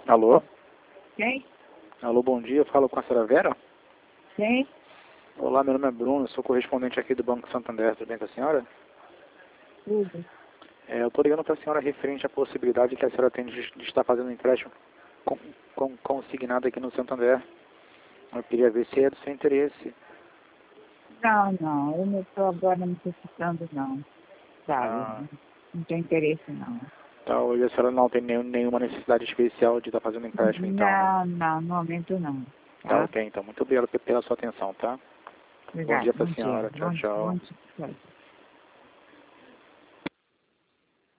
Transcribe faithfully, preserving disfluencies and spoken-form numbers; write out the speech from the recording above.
Alô? Quem? Alô, bom dia. Eu falo com a senhora Vera? Quem? Olá, meu nome é Bruno, sou correspondente aqui do Banco Santander. Tudo bem com a senhora? Tudo. É, eu estou ligando para a senhora referente à possibilidade que a senhora tem de, de estar fazendo um empréstimo com, com, consignado aqui no Santander. Eu queria ver se é do seu interesse. Não, não, eu não estou agora necessitando não, sabe? Ah, Não tenho interesse não. tá, hoje a senhora não tem nenhum, nenhuma necessidade especial de estar fazendo empréstimo, então, né? Não, não, no momento não, Tá, tá? ok, então. Muito obrigado pe- pela sua atenção, tá? Bom Obrigado, dia para bom a dia. senhora. Tchau, Bom, tchau. bom dia.